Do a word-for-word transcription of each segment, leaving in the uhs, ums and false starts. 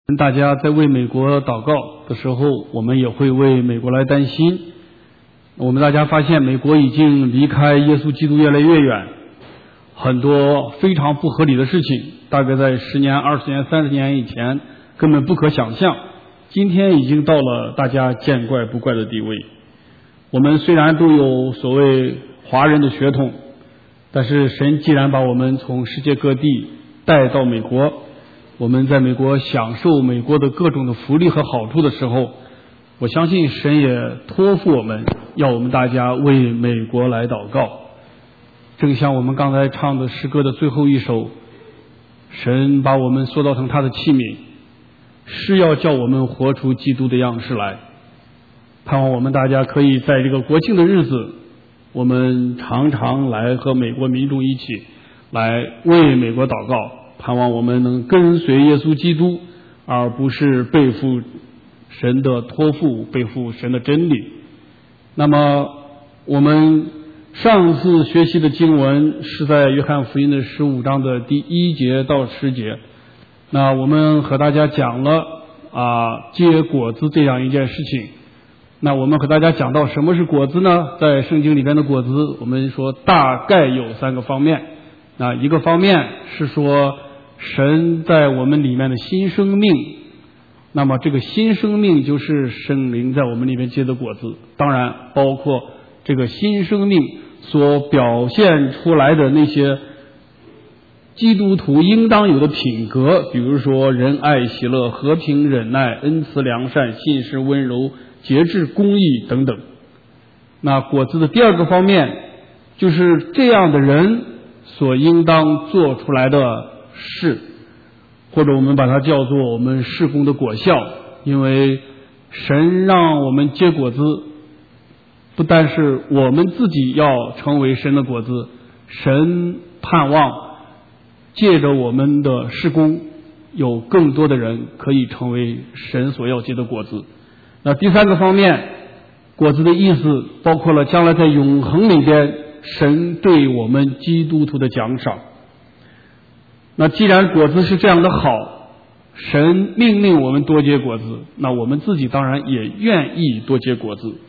大家在为美国祷告的时候，我们也会为美国来担心。我们大家发现美国已经离开耶稣基督越来越远，很多非常不合理的事情，大概在十年、二十年、三十年以前根本不可想象，今天已经到了大家见怪不怪的地位。我们虽然都有所谓华人的血统，但是神既然把我们从世界各地带到美国，我们在美国享受美国的各种的福利和好处的时候，我相信神也托付我们，要我们大家为美国来祷告。正像我们刚才唱的诗歌的最后一首，神把我们塑造成他的器皿，是要叫我们活出基督的样式来。盼望我们大家可以在这个国庆的日子，我们常常来和美国民众一起来为美国祷告，盼望我们能跟随耶稣基督，而不是背负神的托付，背负神的真理。那么我们上次学习的经文是在约翰福音的十五章的第一节到十节。那我们和大家讲了啊结果子这样一件事情。那我们和大家讲到什么是果子呢？在圣经里边的果子，我们说大概有三个方面。那一个方面是说神在我们里面的新生命，那么这个新生命就是圣灵在我们里面结的果子，当然包括这个新生命所表现出来的那些基督徒应当有的品格，比如说仁爱、喜乐、和平、忍耐、恩慈、良善、信实、温柔、节制、公义等等。那果子的第二个方面就是这样的人所应当做出来的事，或者我们把它叫做我们事工的果效。因为神让我们结果子，不但是我们自己要成为神的果子，神盼望借着我们的事工，有更多的人可以成为神所要结的果子。那第三个方面，果子的意思包括了将来在永恒里边神对我们基督徒的奖赏。那既然果子是这样的好，神命令我们多结果子，那我们自己当然也愿意多结果子。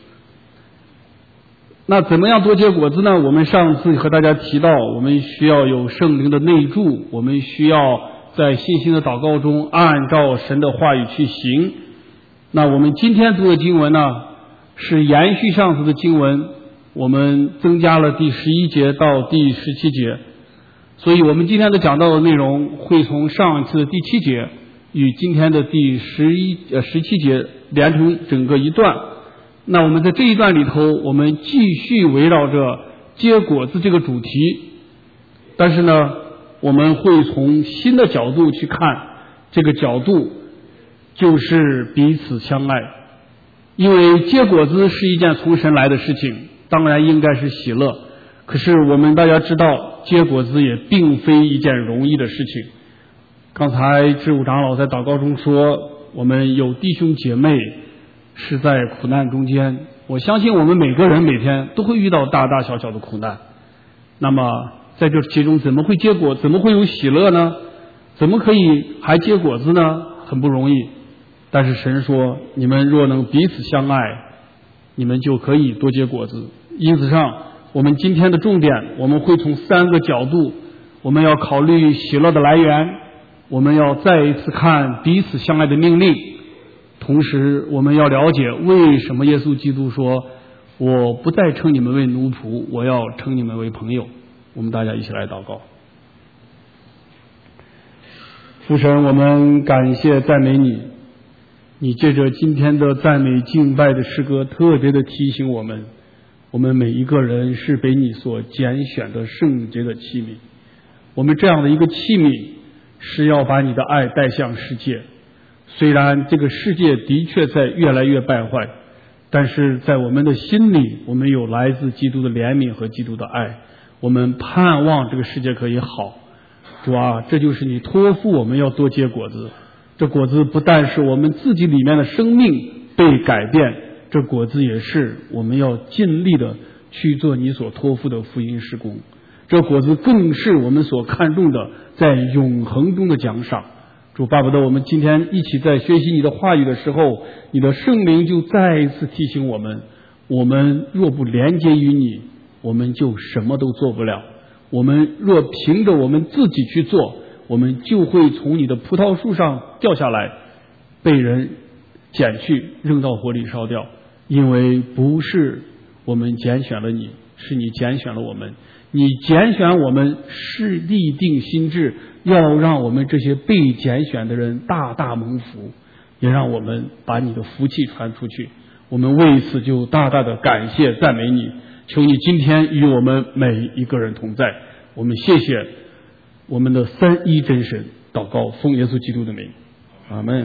那怎么样多结果子呢？我们上次和大家提到，我们需要有圣灵的内助，我们需要在信心的祷告中按照神的话语去行。那我们今天读的经文呢，是延续上次的经文，我们增加了第十一节到第十七节，所以我们今天的讲到的内容会从上一次的第七节与今天的第十一呃十七节连成整个一段。那我们在这一段里头，我们继续围绕着结果子这个主题，但是呢，我们会从新的角度去看，这个角度就是彼此相爱。因为结果子是一件从神来的事情，当然应该是喜乐，可是我们大家知道，结果子也并非一件容易的事情。刚才知武长老在祷告中说，我们有弟兄姐妹是在苦难中间，我相信我们每个人每天都会遇到大大小小的苦难。那么在这其中怎么会结果，怎么会有喜乐呢？怎么可以还结果子呢？很不容易。但是神说，你们若能彼此相爱，你们就可以多结果子。因此上，我们今天的重点，我们会从三个角度，我们要考虑喜乐的来源，我们要再一次看彼此相爱的命令，同时我们要了解为什么耶稣基督说，我不再称你们为奴仆，我要称你们为朋友。我们大家一起来祷告。父神，我们感谢赞美你，你借着今天的赞美敬拜的诗歌，特别的提醒我们，我们每一个人是被你所拣选的圣洁的器皿。我们这样的一个器皿，是要把你的爱带向世界。虽然这个世界的确在越来越败坏，但是在我们的心里，我们有来自基督的怜悯和基督的爱，我们盼望这个世界可以好。主啊，这就是你托付我们要多结果子。这果子不但是我们自己里面的生命被改变，这果子也是我们要尽力的去做你所托付的福音事工。这果子更是我们所看重的在永恒中的奖赏。 主巴不得我们今天一起在学习你的话语的时候，你的圣灵就再一次提醒我们，我们若不连接于你，我们就什么都做不了。我们若凭着我们自己去做，我们就会从你的葡萄树上掉下来，被人捡去扔到火里烧掉。因为不是我们拣选了你，是你拣选了我们。你拣选我们是立定心志，要让我们这些被拣选的人大大蒙福，也让我们把你的福气传出去。我们为此就大大的感谢赞美你，求你今天与我们每一个人同在。我们谢谢我们的三一真神，祷告奉耶稣基督的名，阿们。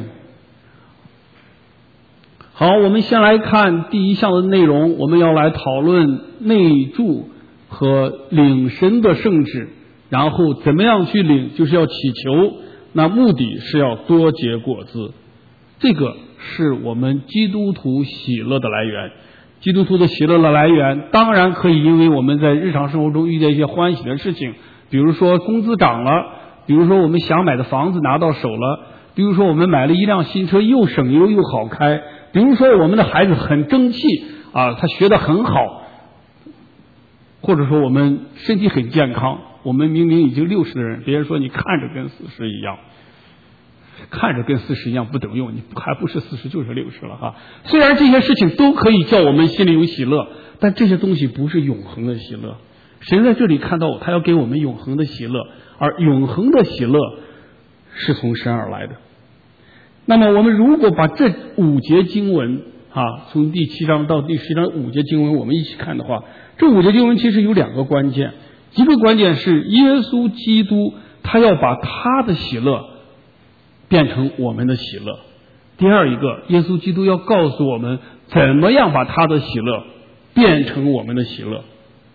好，我们先来看第一项的内容，我们要来讨论内住和领神的圣旨，然后怎么样去领，就是要祈求，那目的是要多结果子。这个是我们基督徒喜乐的来源。基督徒的喜乐的来源当然可以因为我们在日常生活中遇见一些欢喜的事情，比如说工资涨了，比如说我们想买的房子拿到手了，比如说我们买了一辆新车，又省油又好开，比如说我们的孩子很争气啊，他学得很好，或者说我们身体很健康，我们明明已经六十的人，别人说你看着跟四十一样，看着跟四十一样不等用，你还不是四十就是六十了哈。虽然这些事情都可以叫我们心里有喜乐，但这些东西不是永恒的喜乐。神在这里看到他要给我们永恒的喜乐，而永恒的喜乐是从神而来的。那么我们如果把这五节经文啊，从第七章到第十章五节经文我们一起看的话，这五节经文其实有两个关键。一个关键是耶稣基督他要把他的喜乐变成我们的喜乐。第二一个，耶稣基督要告诉我们怎么样把他的喜乐变成我们的喜乐。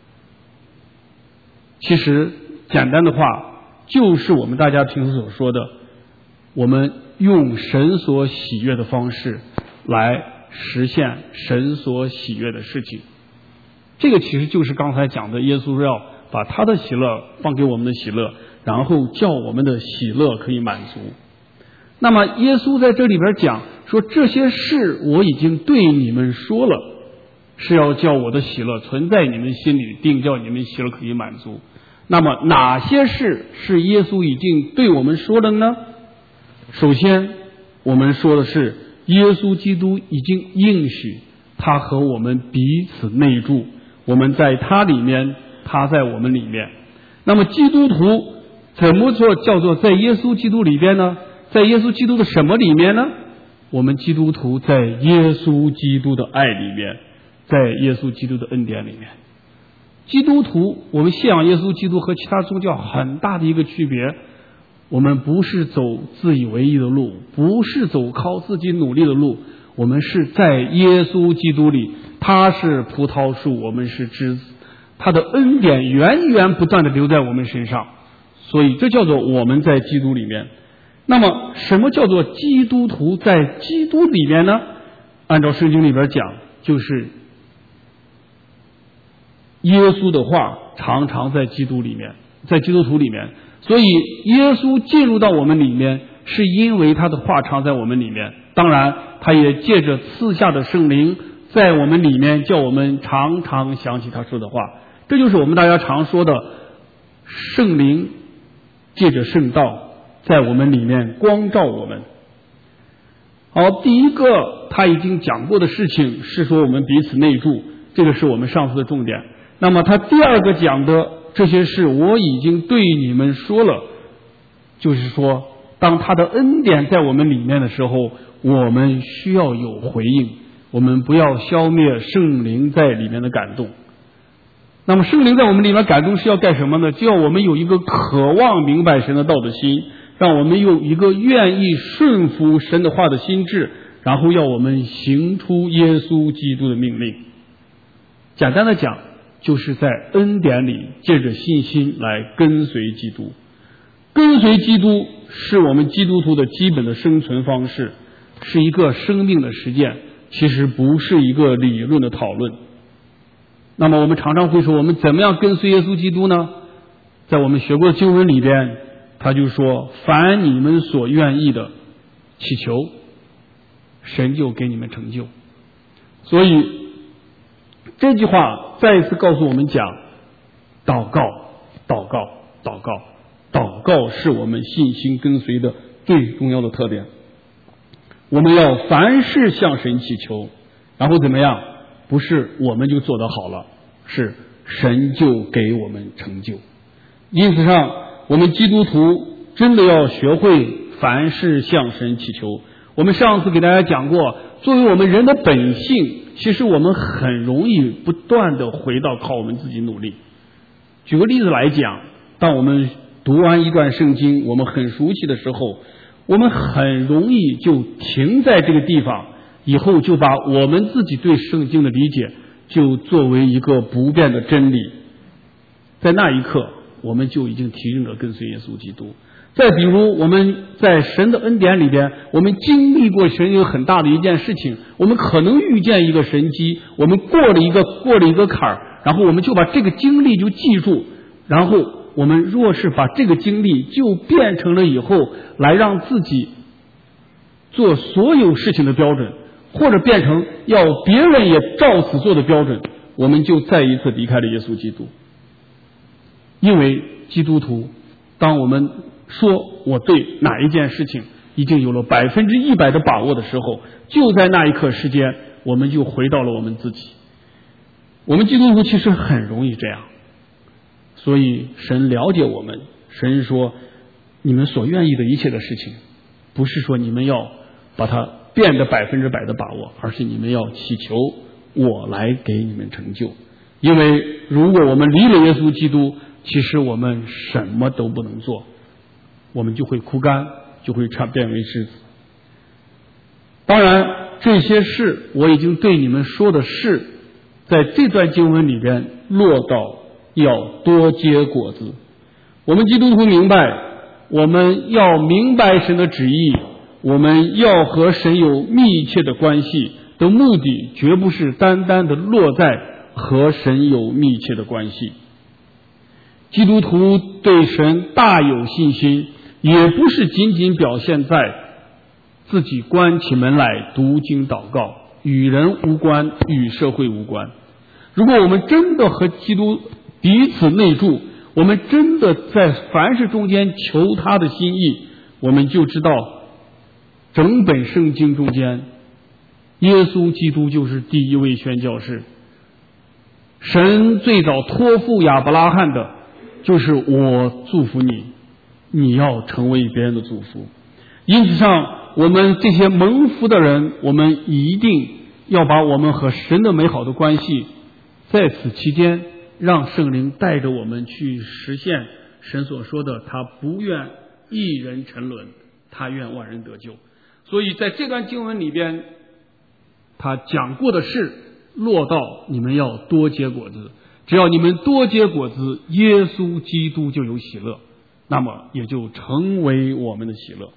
其实简单的话就是我们大家平时所说的，我们用神所喜悦的方式来实现神所喜悦的事情。这个其实就是刚才讲的耶稣要把他的喜乐放给我们的喜乐，然后叫我们的喜乐可以满足。那么耶稣在这里边讲说，这些事我已经对你们说了，是要叫我的喜乐存在你们心里，并叫你们喜乐可以满足。那么哪些事是耶稣已经对我们说的呢？首先我们说的是耶稣基督已经应许他和我们彼此内住，我们在他里面，他在我们里面。那么基督徒怎么做叫做在耶稣基督里边呢？在耶稣基督的什么里面呢？我们基督徒在耶稣基督的爱里面，在耶稣基督的恩典里面。基督徒我们信仰耶稣基督和其他宗教很大的一个区别，我们不是走自以为意的路，不是走靠自己努力的路，我们是在耶稣基督里，他是葡萄树，我们是枝子，他的恩典源源不断的留在我们身上，所以这叫做我们在基督里面。那么什么叫做基督徒在基督里面呢？按照圣经里边讲，就是耶稣的话常常在基督里面，在基督徒里面。所以耶稣进入到我们里面，是因为他的话常在我们里面。当然他也借着赐下的圣灵在我们里面，叫我们常常想起他说的话。这就是我们大家常说的圣灵借着圣道在我们里面光照我们。好，第一个他已经讲过的事情是说我们彼此内住，这个是我们上次的重点。那么他第二个讲的这些事我已经对你们说了，就是说当他的恩典在我们里面的时候，我们需要有回应，我们不要消灭圣灵在里面的感动。那么圣灵在我们里面感动是要干什么呢？就要我们有一个渴望明白神的道的心，让我们有一个愿意顺服神的话的心智，然后要我们行出耶稣基督的命令。简单的讲，就是在恩典里借着信心来跟随基督。跟随基督是我们基督徒的基本的生存方式，是一个生命的实践，其实不是一个理论的讨论。那么我们常常会说，我们怎么样跟随耶稣基督呢？在我们学过的经文里边， 他就说：凡你们所愿意的祈求，神就给你们成就。所以这句话再一次告诉我们讲，祷告祷告祷告祷告是我们信心跟随的最重要的特点。我们要凡事向神祈求，然后怎么样？不是我们就做得好了，是神就给我们成就。因此上，我们基督徒真的要学会凡事向神祈求。我们上次给大家讲过，作为我们人的本性，其实我们很容易不断的回到靠我们自己努力。举个例子来讲，当我们读完一段圣经，我们很熟悉的时候，我们很容易就停在这个地方，以后就把我们自己对圣经的理解就作为一个不变的真理。在那一刻，我们就已经提认了跟随耶稣基督。再比如，我们在神的恩典里边，我们经历过神有很大的一件事情，我们可能遇见一个神机，我们过了一个过了一个坎儿，然后我们就把这个经历就记住，然后我们若是把这个经历就变成了以后来让自己做所有事情的标准，或者变成要别人也照此做的标准，我们就再一次离开了耶稣基督。因为基督徒，当我们说我对哪一件事情已经有了百分之一百的把握的时候，就在那一刻时间，我们就回到了我们自己。我们基督徒其实很容易这样，所以神了解我们。神说，你们所愿意的一切的事情，不是说你们要把它变得百分之百的把握，而是你们要祈求我来给你们成就。因为如果我们离了耶稣基督，其实我们什么都不能做，我们就会枯干，就会变变为枝子。当然，这些事我已经对你们说的是，在这段经文里边落到要多结果子。我们基督徒明白，我们要明白神的旨意，我们要和神有密切的关系的目的，绝不是单单的落在和神有密切的关系。基督徒对神大有信心，也不是仅仅表现在自己关起门来读经祷告，与人无关，与社会无关。如果我们真的和基督彼此内住，我们真的在凡事中间求他的心意，我们就知道整本圣经中间，耶稣基督就是第一位宣教士。神最早托付亚伯拉罕的就是我祝福你，你要成为别人的祝福。因此上，我们这些蒙福的人，我们一定要把我们和神的美好的关系，在此期间让圣灵带着我们去实现神所说的，他不愿一人沉沦，他愿万人得救。所以在这段经文里边，他讲过的是落到你们要多结果子，只要你们多结果子，耶稣基督就有喜乐，那么也就成为我们的喜乐。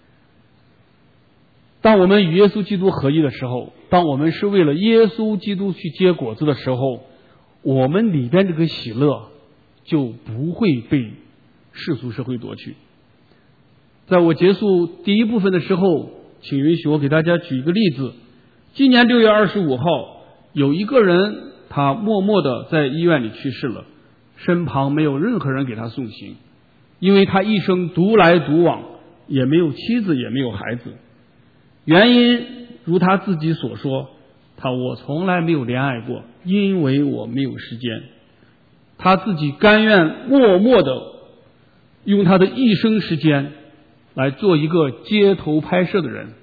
当我们与耶稣基督合一的时候，当我们是为了耶稣基督去结果子的时候，我们里边这个喜乐就不会被世俗社会夺去。在我结束第一部分的时候，请允许我给大家举一个例子。今年六月二十五号，有一个人他默默地在医院里去世了，身旁没有任何人给他送行，因为他一生独来独往，也没有妻子，也没有孩子。原因如他自己所说，他我从来没有恋爱过，因为我没有时间。他自己甘愿默默地用他的一生时间来做一个街头拍摄的人。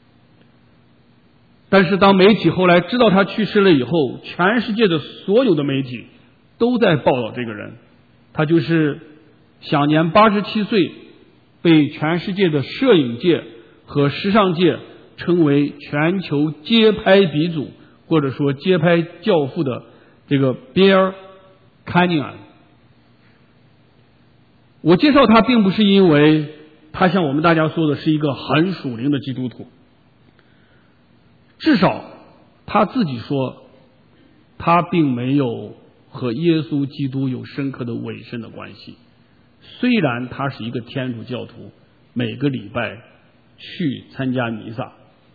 但是当媒体后来知道他去世了以后，全世界的所有的媒体都在报道这个人。他就是享年八十七岁，被全世界的摄影界和时尚界称为全球街拍鼻祖，或者说街拍教父的这个 Bill Cunningham。我介绍他并不是因为他像我们大家说的是一个很属灵的基督徒，至少他自己说他并没有和耶稣基督有深刻的委身的关系。 虽然他是一个天主教徒，每个礼拜去参加弥撒。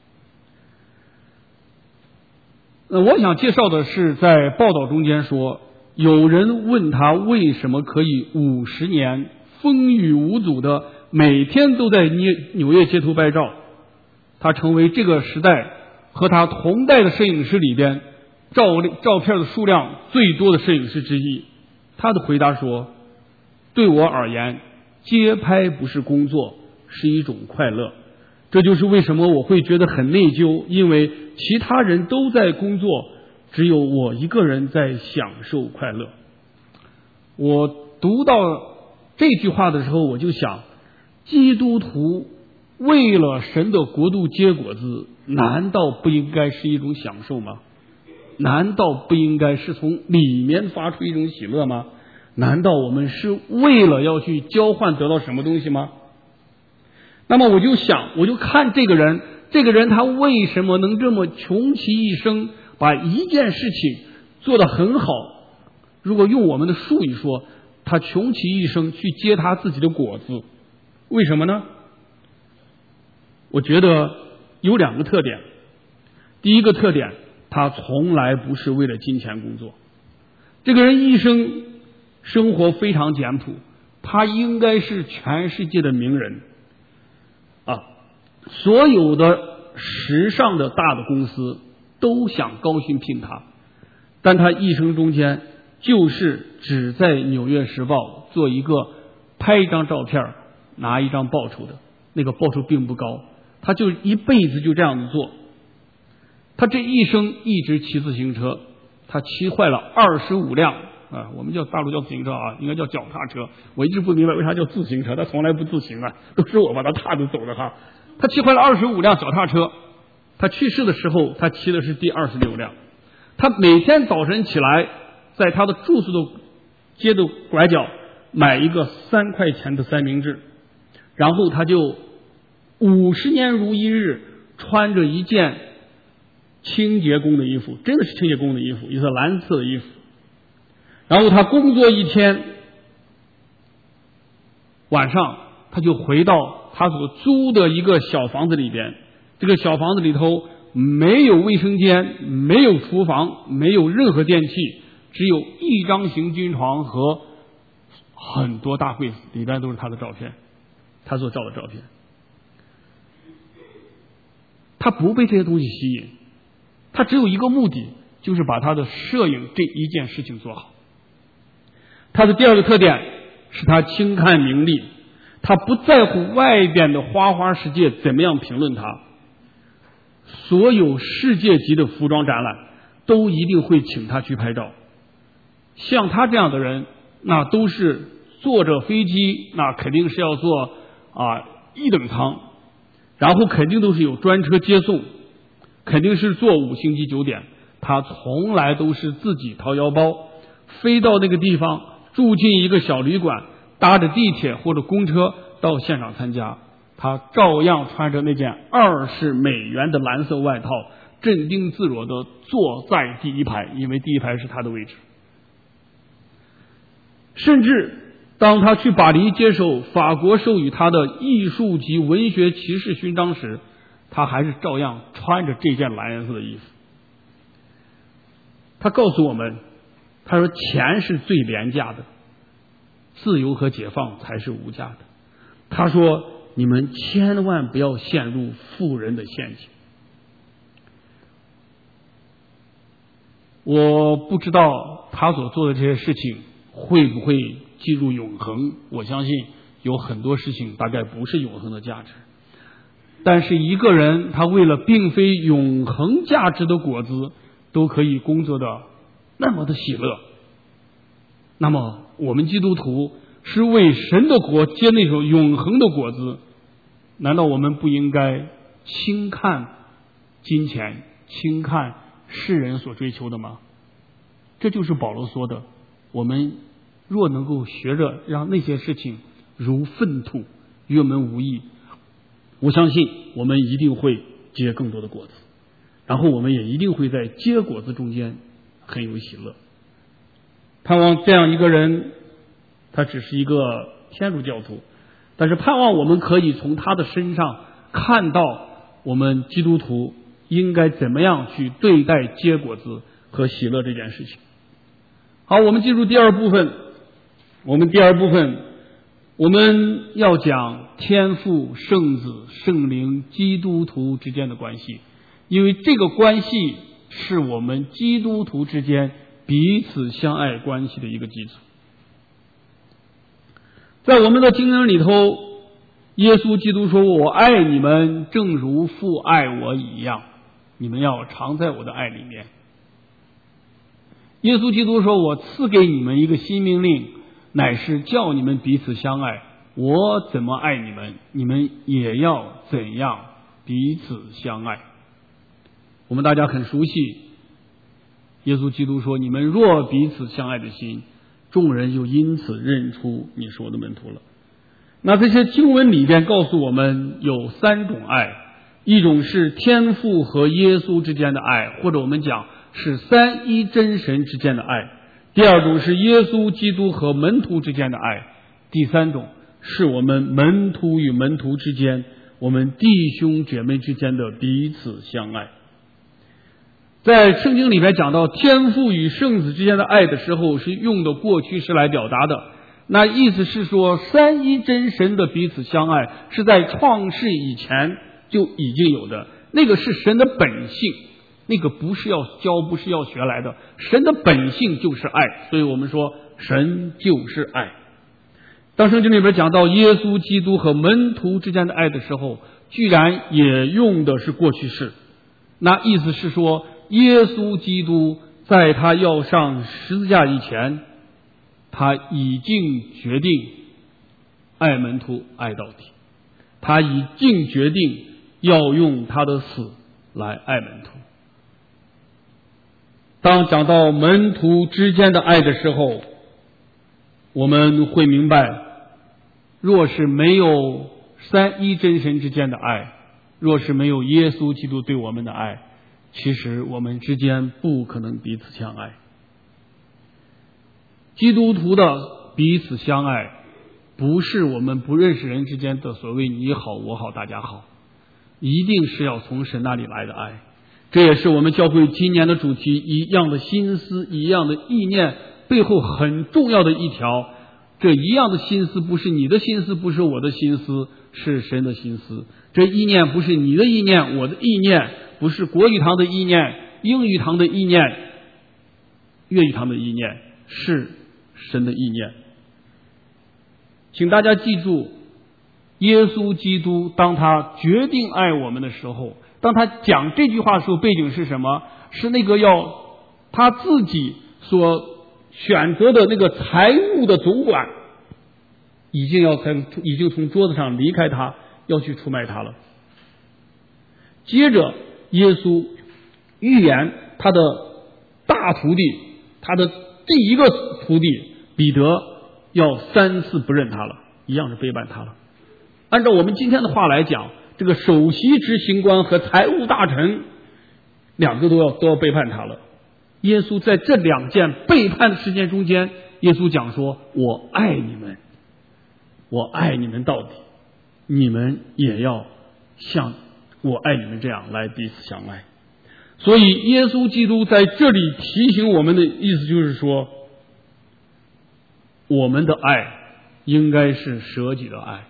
那我想介绍的是，在报道中间说，有人问他为什么可以五十年风雨无阻的每天都在纽约街头拍照，他成为这个时代和他同代的摄影师里边照照片的数量最多的摄影师之一。他的回答说，对我而言，街拍不是工作，是一种快乐。这就是为什么我会觉得很内疚，因为其他人都在工作，只有我一个人在享受快乐。我读到这句话的时候，我就想，基督徒为了神的国度结果子，难道不应该是一种享受吗？难道不应该是从里面发出一种喜乐吗？难道我们是为了要去交换得到什么东西吗？那么我就想，我就看这个人，这个人他为什么能这么穷其一生把一件事情做得很好？如果用我们的术语说，他穷其一生去结他自己的果子，为什么呢？我觉得有两个特点。第一个特点，他从来不是为了金钱工作。这个人一生生活非常简朴，他应该是全世界的名人啊！所有的时尚的大的公司都想高薪聘他，但他一生中间就是只在《纽约时报》做一个拍一张照片拿一张报酬的，那个报酬并不高，他就一辈子就这样子做。他这一生一直骑自行车，他骑坏了二十五辆啊，我们叫大陆叫自行车啊，应该叫脚踏车。我一直不明白为啥叫自行车，他从来不自行啊，都是我把他踏着走的哈。他骑坏了二十五辆脚踏车，他去世的时候，他骑的是第二十六辆。他每天早晨起来，在他的住宿的街的拐角买一个三块钱的三明治，然后他就五十年如一日穿着一件清洁工的衣服，真的是清洁工的衣服，一件蓝色的衣服。然后他工作一天，晚上他就回到他所租的一个小房子里边。这个小房子里头没有卫生间，没有厨房，没有任何电器，只有一张行军床和很多大柜子，里边都是他的照片，他所照的照片。他不被这些东西吸引，他只有一个目的，就是把他的摄影这一件事情做好。他的第二个特点是他轻看名利，他不在乎外边的花花世界怎么样评论他。所有世界级的服装展览都一定会请他去拍照。像他这样的人，那都是坐着飞机，那肯定是要坐啊一等舱，然后肯定都是有专车接送，肯定是坐五星级酒店。他从来都是自己掏腰包，飞到那个地方，住进一个小旅馆，搭着地铁或者公车到现场参加。他照样穿着那件二十美元的蓝色外套，镇定自若地坐在第一排，因为第一排是他的位置。甚至当他去巴黎接受法国授予他的艺术及文学骑士勋章时，他还是照样穿着这件蓝颜色的衣服。他告诉我们，他说钱是最廉价的，自由和解放才是无价的。他说你们千万不要陷入富人的陷阱。我不知道他所做的这些事情会不会进入永恒，我相信有很多事情大概不是永恒的价值。但是一个人他为了并非永恒价值的果子都可以工作的那么的喜乐，那么我们基督徒是为神的国结那种永恒的果子，难道我们不应该轻看金钱，轻看世人所追求的吗？这就是保罗说的，我们若能够学着让那些事情如粪土，与我们无益，我相信我们一定会结更多的果子，然后我们也一定会在结果子中间很有喜乐。盼望这样一个人，他只是一个天主教徒，但是盼望我们可以从他的身上看到我们基督徒应该怎么样去对待结果子和喜乐这件事情。好，我们进入第二部分。我们第二部分我们要讲天父、圣子、圣灵、基督徒之间的关系，因为这个关系是我们基督徒之间彼此相爱关系的一个基础。在我们的经文里头，耶稣基督说，我爱你们正如父爱我一样，你们要常在我的爱里面。耶稣基督说，我赐给你们一个新命令，乃是叫你们彼此相爱，我怎么爱你们，你们也要怎样彼此相爱。我们大家很熟悉，耶稣基督说，你们若彼此相爱的心，众人就因此认出你是我的门徒了。那这些经文里边告诉我们有三种爱，一种是天父和耶稣之间的爱，或者我们讲是三一真神之间的爱；第二种是耶稣基督和门徒之间的爱；第三种是我们门徒与门徒之间，我们弟兄姐妹之间的彼此相爱。在圣经里面讲到天父与圣子之间的爱的时候，是用的过去式来表达的。那意思是说，三一真神的彼此相爱是在创世以前就已经有的，那个是神的本性，那个不是要教，不是要学来的，神的本性就是爱，所以我们说神就是爱。当圣经里边讲到耶稣基督和门徒之间的爱的时候，居然也用的是过去式，那意思是说，耶稣基督在他要上十字架以前，他已经决定爱门徒爱到底，他已经决定要用他的死来爱门徒。当讲到门徒之间的爱的时候，我们会明白，若是没有三一真神之间的爱，若是没有耶稣基督对我们的爱，其实我们之间不可能彼此相爱。基督徒的彼此相爱，不是我们不认识人之间的所谓你好我好大家好，一定是要从神那里来的爱。这也是我们教会今年的主题，一样的心思，一样的意念背后很重要的一条。这一样的心思不是你的心思，不是我的心思，是神的心思。这意念不是你的意念，我的意念，不是国语堂的意念，英语堂的意念，粤语堂的意念，是神的意念。请大家记住，耶稣基督当他决定爱我们的时候，当他讲这句话的时候，背景是什么？是那个要他自己所选择的那个财务的总管已经要从已经从桌子上离开他，要去出卖他了。接着耶稣预言他的大徒弟，他的第一个徒弟彼得要三次不认他了，一样是背叛他了。按照我们今天的话来讲，这个首席执行官和财务大臣两个都要都要背叛他了。耶稣在这两件背叛的事件中间，耶稣讲说，我爱你们，我爱你们到底，你们也要像我爱你们这样来彼此相爱。所以耶稣基督在这里提醒我们的意思就是说，我们的爱应该是舍己的爱。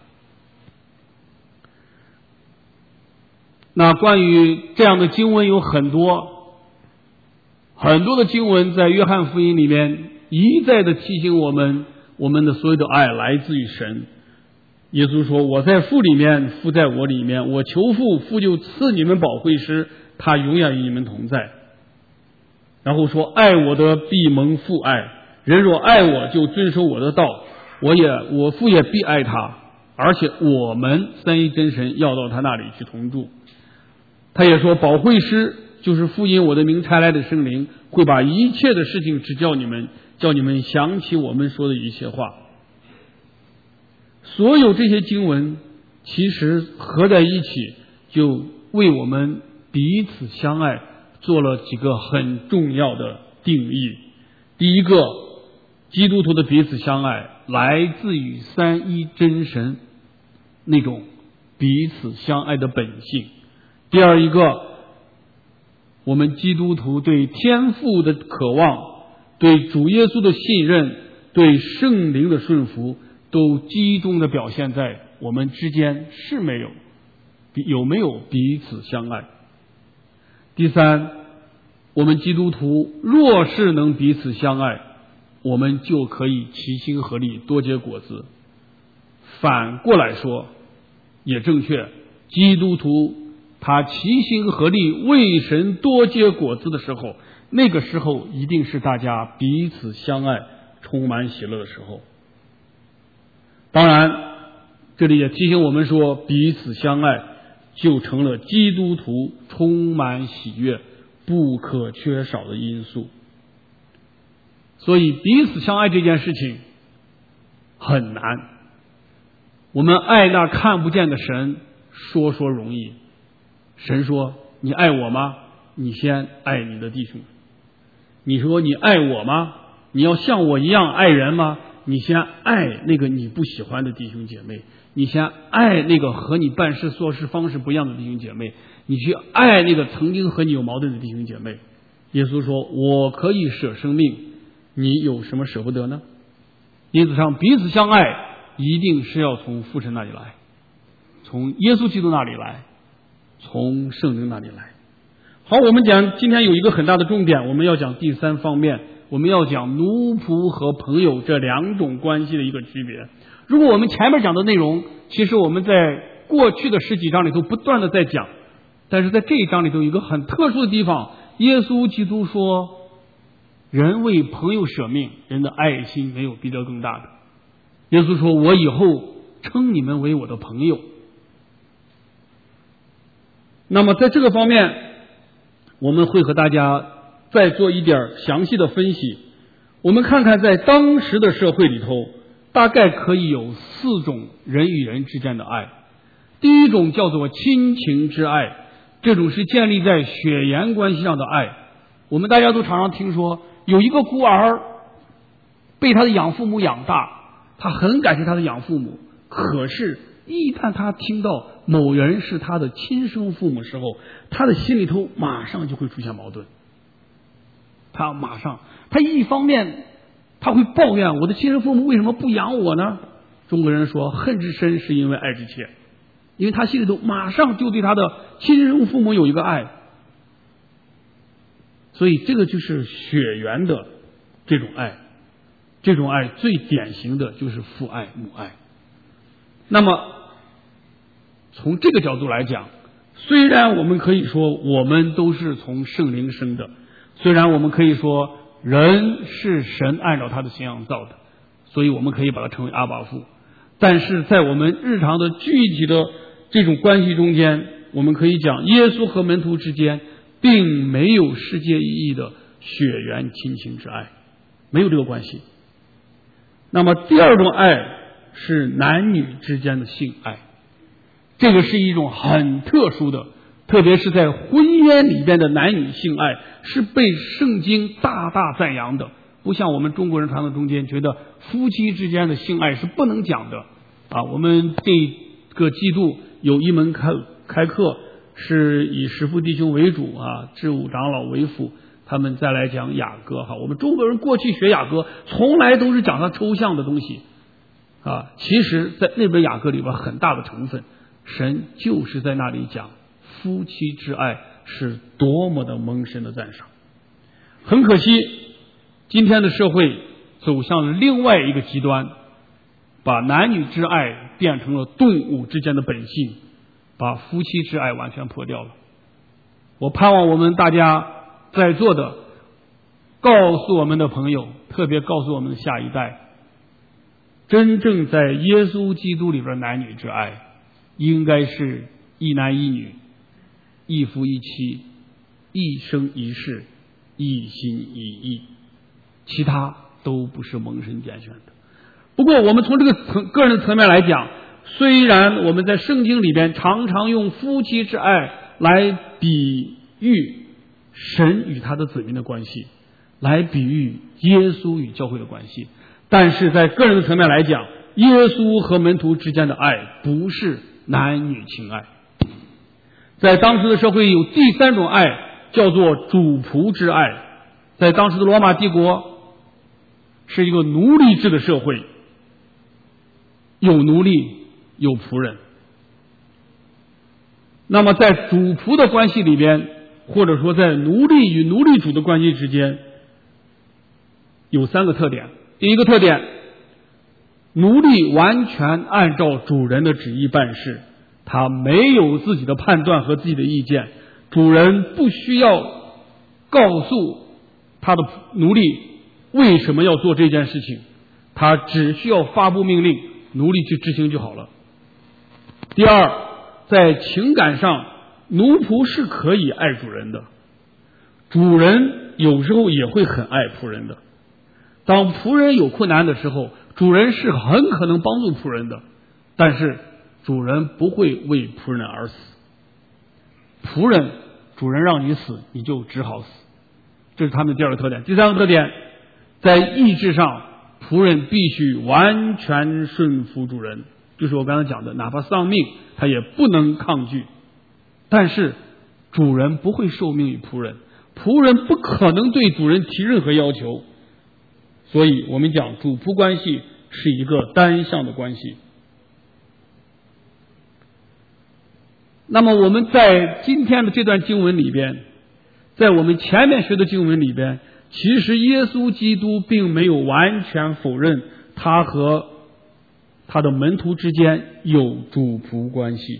那关于这样的经文有很多很多的经文，在约翰福音里面一再的提醒我们，我们的所有的爱来自于神。耶稣说，我在父里面，父在我里面，我求父，父就赐你们保惠师，他永远与你们同在。然后说，爱我的必蒙父爱，人若爱我，就遵守我的道，我也我父也必爱他，而且我们三一真神要到他那里去同住。他也说，保惠师就是父因我的名差来的圣灵，会把一切的事情指教你们，叫你们想起我们说的一切话。所有这些经文其实合在一起，就为我们彼此相爱做了几个很重要的定义。第一个， 基督徒的彼此相爱来自于三一真神那种彼此相爱的本性。第二一个，我们基督徒对天父的渴望，对主耶稣的信任，对圣灵的顺服，都集中的表现在我们之间是没有有没有彼此相爱。第三，我们基督徒若是能彼此相爱，我们就可以齐心合力多结果子。反过来说也正确，基督徒他齐心合力为神多结果子的时候，那个时候一定是大家彼此相爱充满喜乐的时候。当然这里也提醒我们说，彼此相爱就成了基督徒充满喜悦不可缺少的因素。所以彼此相爱这件事情很难，我们爱那看不见的神说说容易。神说你爱我吗？你先爱你的弟兄。你说你爱我吗？你要像我一样爱人吗？你先爱那个你不喜欢的弟兄姐妹，你先爱那个和你办事做事方式不一样的弟兄姐妹，你去爱那个曾经和你有矛盾的弟兄姐妹。耶稣说我可以舍生命，你有什么舍不得呢？因此上彼此相爱一定是要从父神那里来，从耶稣基督那里来，从圣灵那里来。好，我们讲今天有一个很大的重点，我们要讲第三方面，我们要讲奴仆和朋友这两种关系的一个区别。如果我们前面讲的内容，其实我们在过去的十几章里头不断的在讲，但是在这一章里头有一个很特殊的地方，耶稣基督说人为朋友舍命，人的爱心没有比这更大的。耶稣说我以后称你们为我的朋友。那么在这个方面我们会和大家再做一点详细的分析。我们看看在当时的社会里头，大概可以有四种人与人之间的爱。第一种叫做亲情之爱，这种是建立在血缘关系上的爱。我们大家都常常听说有一个孤儿被他的养父母养大，他很感谢他的养父母，可是一旦他听到某人是他的亲生父母时候，他的心里头马上就会出现矛盾。他马上他一方面他会抱怨我的亲生父母为什么不养我呢？中国人说恨之深是因为爱之切，因为他心里头马上就对他的亲生父母有一个爱。所以这个就是血缘的这种爱，这种爱最典型的就是父爱母爱。那么从这个角度来讲，虽然我们可以说我们都是从圣灵生的，虽然我们可以说人是神按照他的形象造的，所以我们可以把它称为阿爸父，但是在我们日常的具体的这种关系中间，我们可以讲耶稣和门徒之间并没有世界意义的血缘亲情之爱，没有这个关系。那么第二种爱是男女之间的性爱，这个是一种很特殊的，特别是在婚姻里边的男女性爱是被圣经大大赞扬的，不像我们中国人传统中间觉得夫妻之间的性爱是不能讲的啊。我们这个季度有一门开开课是以十父弟兄为主啊，智武长老为辅，他们再来讲雅歌哈。我们中国人过去学雅歌从来都是讲它抽象的东西啊，其实在那本雅歌里边很大的成分，神就是在那里讲夫妻之爱是多么的蒙神的赞赏。很可惜今天的社会走向了另外一个极端，把男女之爱变成了动物之间的本性，把夫妻之爱完全破掉了。我盼望我们大家在座的告诉我们的朋友，特别告诉我们的下一代，真正在耶稣基督里边男女之爱应该是一男一女，一夫一妻，一生一世，一心一意，其他都不是蒙神拣选的。不过我们从这个层个人的层面来讲，虽然我们在圣经里边常常用夫妻之爱来比喻神与他的子民的关系，来比喻耶稣与教会的关系， 但是在个人的层面来讲，耶稣和门徒之间的爱不是男女情爱。在当时的社会有第三种爱，叫做主仆之爱。在当时的罗马帝国是一个奴隶制的社会，有奴隶有仆人。那么在主仆的关系里边，或者说在奴隶与奴隶主的关系之间，有三个特点。第一个特点，奴隶完全按照主人的旨意办事，他没有自己的判断和自己的意见，主人不需要告诉他的奴隶为什么要做这件事情，他只需要发布命令，奴隶去执行就好了。第二，在情感上，奴仆是可以爱主人的，主人有时候也会很爱仆人的。当仆人有困难的时候，主人是很可能帮助仆人的，但是主人不会为仆人而死。仆人，主人让你死，你就只好死，这是他们的第二个特点。第三个特点，在意志上，仆人必须完全顺服主人，就是我刚才讲的，哪怕丧命他也不能抗拒。但是主人不会受命于仆人，仆人不可能对主人提任何要求，所以我们讲主仆关系是一个单向的关系。那么我们在今天的这段经文里边，在我们前面学的经文里边，其实耶稣基督并没有完全否认他和他的门徒之间有主仆关系。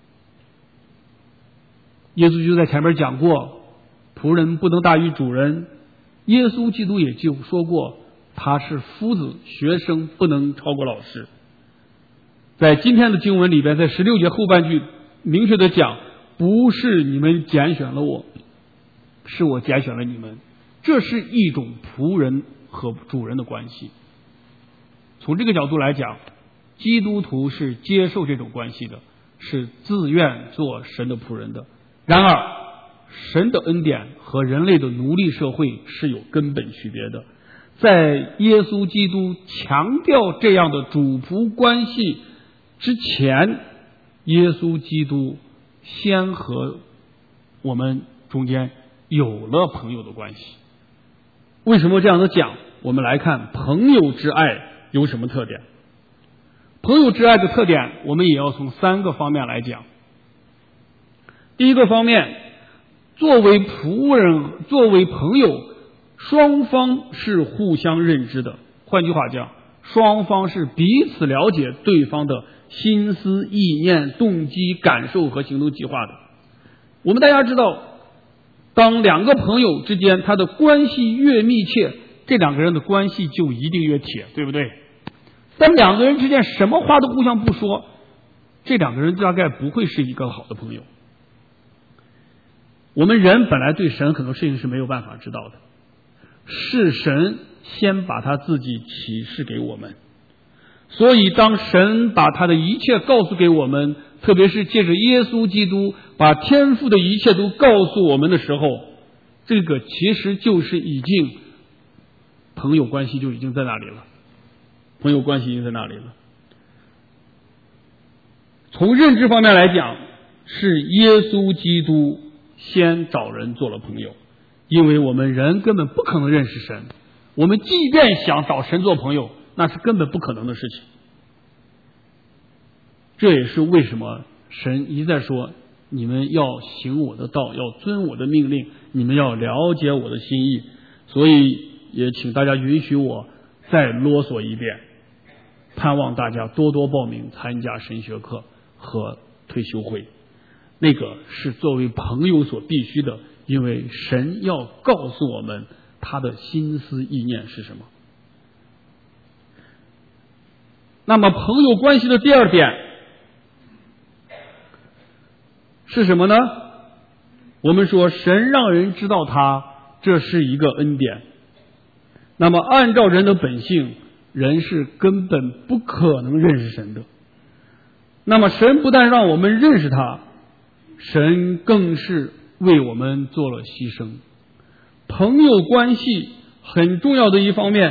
耶稣就在前面讲过，仆人不能大于主人。耶稣基督也就说过，他是夫子，学生不能超过老师。在今天的经文里边，在十六节后半句明确的讲，不是你们拣选了我，是我拣选了你们。这是一种仆人和主人的关系。从这个角度来讲，基督徒是接受这种关系的，是自愿做神的仆人的。然而神的恩典和人类的奴隶社会是有根本区别的。在耶稣基督强调这样的主仆关系之前，耶稣基督先和我们中间有了朋友的关系。为什么这样的讲？我们来看朋友之爱有什么特点。朋友之爱的特点，我们也要从三个方面来讲。第一个方面，作为仆人，作为朋友，双方是互相认知的。换句话讲，双方是彼此了解对方的心思、意念、动机、感受和行动计划的。我们大家知道，当两个朋友之间他的关系越密切，这两个人的关系就一定越铁，对不对？但两个人之间什么话都互相不说，这两个人大概不会是一个好的朋友。我们人本来对神很多事情是没有办法知道的，是神先把他自己启示给我们。所以当神把他的一切告诉给我们，特别是借着耶稣基督把天父的一切都告诉我们的时候，这个其实就是已经朋友关系就已经在那里了，朋友关系已经在那里了。从认知方面来讲，是耶稣基督先找人做了朋友，因为我们人根本不可能认识神，我们即便想找神做朋友，那是根本不可能的事情。这也是为什么神一再说，你们要行我的道，要遵我的命令，你们要了解我的心意。所以也请大家允许我再啰嗦一遍，盼望大家多多报名参加神学课和退休会，那个是作为朋友所必须的，因为神要告诉我们他的心思意念是什么。那么朋友关系的第二点是什么呢？我们说神让人知道他，这是一个恩典。那么按照人的本性，人是根本不可能认识神的。那么神不但让我们认识他，神更是为我们做了牺牲。朋友关系很重要的一方面，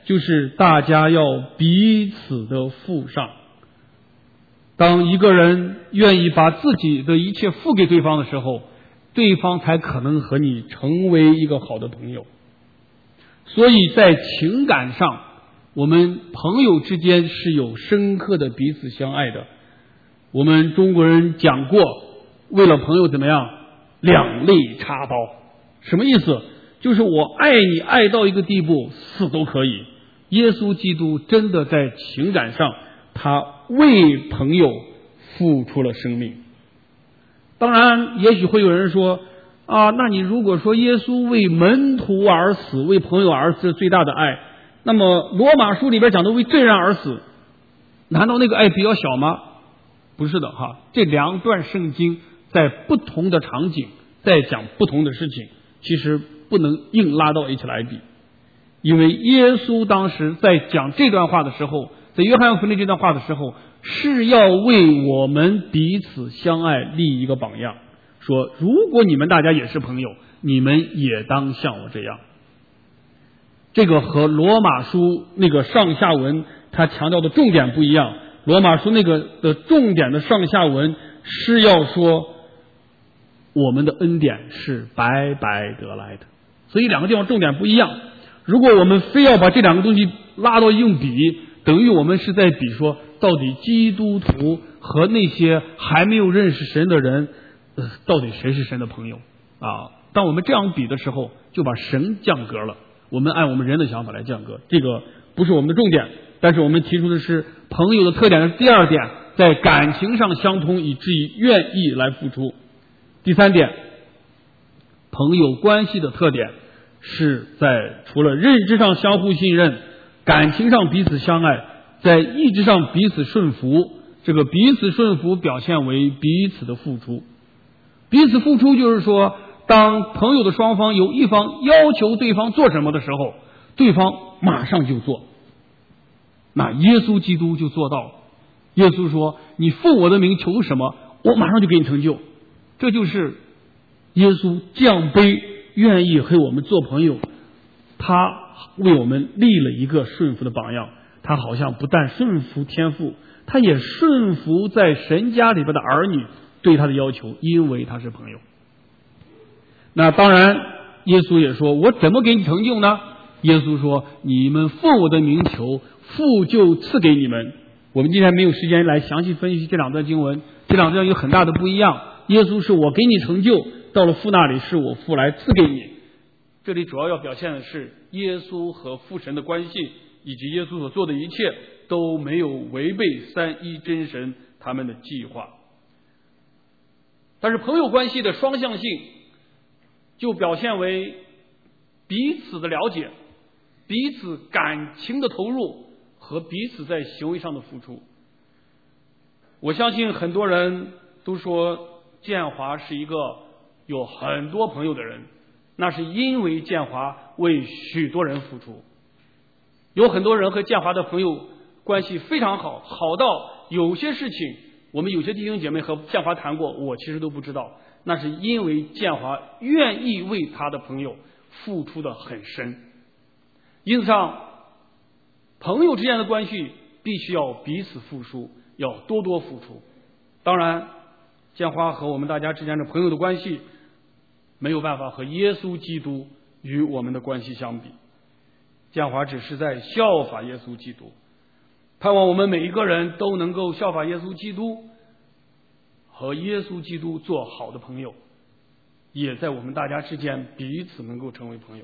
就是大家要彼此的付上。当一个人愿意把自己的一切付给对方的时候，对方才可能和你成为一个好的朋友。所以在情感上，我们朋友之间是有深刻的彼此相爱的。我们中国人讲过，为了朋友怎么样？两肋插刀。什么意思？就是我爱你爱到一个地步，死都可以。耶稣基督真的在情感上，他为朋友付出了生命。当然，也许会有人说啊，那你如果说耶稣为门徒而死，为朋友而死是最大的爱，那么罗马书里边讲的为罪人而死，难道那个爱比较小吗？不是的哈，这两段圣经在不同的场景在讲不同的事情，其实不能硬拉到一起来比。因为耶稣当时在讲这段话的时候，在约翰福音这段话的时候，是要为我们彼此相爱立一个榜样，说如果你们大家也是朋友，你们也当像我这样。这个和罗马书那个上下文他强调的重点不一样。罗马书那个的重点的上下文是要说我们的恩典是白白得来的，所以两个地方重点不一样。如果我们非要把这两个东西拉到硬比，等于我们是在比说到底基督徒和那些还没有认识神的人，呃，到底谁是神的朋友啊？当我们这样比的时候，就把神降格了，我们按我们人的想法来降格，这个不是我们的重点。但是我们提出的是朋友的特点的第二点，在感情上相通，以至于愿意来付出。第三点，朋友关系的特点是在除了认知上相互信任，感情上彼此相爱，在意志上彼此顺服。这个彼此顺服表现为彼此的付出。彼此付出就是说，当朋友的双方有一方要求对方做什么的时候，对方马上就做。那耶稣基督就做到了。耶稣说，你奉我的名求什么，我马上就给你成就。这就是耶稣降卑，愿意和我们做朋友，他为我们立了一个顺服的榜样。他好像不但顺服天父，他也顺服在神家里边的儿女对他的要求，因为他是朋友。那当然耶稣也说，我怎么给你成就呢？耶稣说，你们奉我的名求，父就赐给你们。我们今天没有时间来详细分析这两段经文，这两段有很大的不一样。耶稣是我给你成就，到了父那里是我父来赐给你。这里主要要表现的是耶稣和父神的关系，以及耶稣所做的一切都没有违背三一真神他们的计划。但是朋友关系的双向性就表现为彼此的了解，彼此感情的投入和彼此在行为上的付出。我相信很多人都说建华是一个有很多朋友的人，那是因为建华为许多人付出。有很多人和建华的朋友关系非常好，好到有些事情我们有些弟兄姐妹和建华谈过，我其实都不知道，那是因为建华愿意为他的朋友付出的很深。因此上，朋友之间的关系必须要彼此付出，要多多付出。当然建华和我们大家之间的朋友的关系没有办法和耶稣基督与我们的关系相比，建华只是在效法耶稣基督。盼望我们每一个人都能够效法耶稣基督，和耶稣基督做好的朋友，也在我们大家之间彼此能够成为朋友。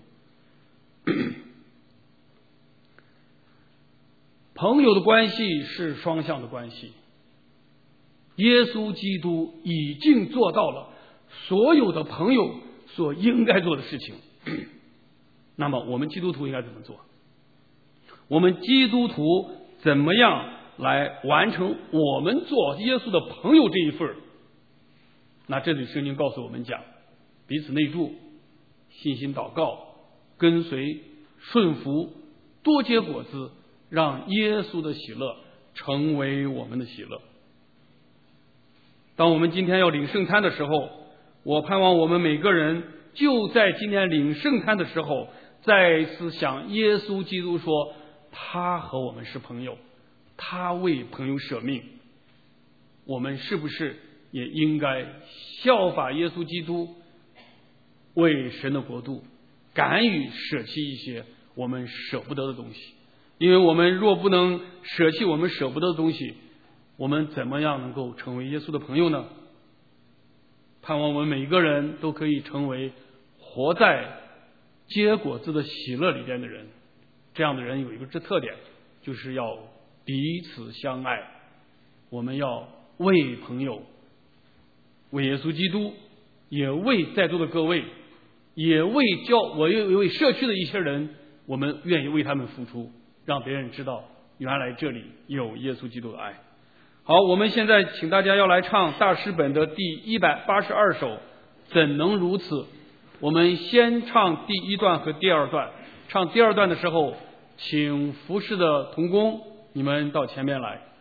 朋友的关系是双向的关系，耶稣基督已经做到了所有的朋友所应该做的事情。那么我们基督徒应该怎么做？我们基督徒怎么样来完成我们做耶稣的朋友这一份？那这里圣经告诉我们讲，彼此内住，信心祷告，跟随顺服，多结果子，让耶稣的喜乐成为我们的喜乐。当我们今天要领圣餐的时候，我盼望我们每个人就在今天领圣餐的时候，再一次向耶稣基督说， 他和我们是朋友，他为朋友舍命，我们是不是也应该效法耶稣基督，为神的国度敢于舍弃一些我们舍不得的东西？因为我们若不能舍弃我们舍不得的东西，我们怎么样能够成为耶稣的朋友呢？盼望我们每一个人都可以成为活在结果子的喜乐里边的人。这样的人有一个特点，就是要彼此相爱。我们要为朋友，为耶稣基督，也为在座的各位，也为教我也为社区的一些人，我们愿意为他们付出，让别人知道原来这里有耶稣基督的爱。好，我们现在请大家要来唱大诗本的第一百八十二首，怎能如此？我们先唱第一段和第二段，唱第二段的时候，请服侍的同工你们到前面来。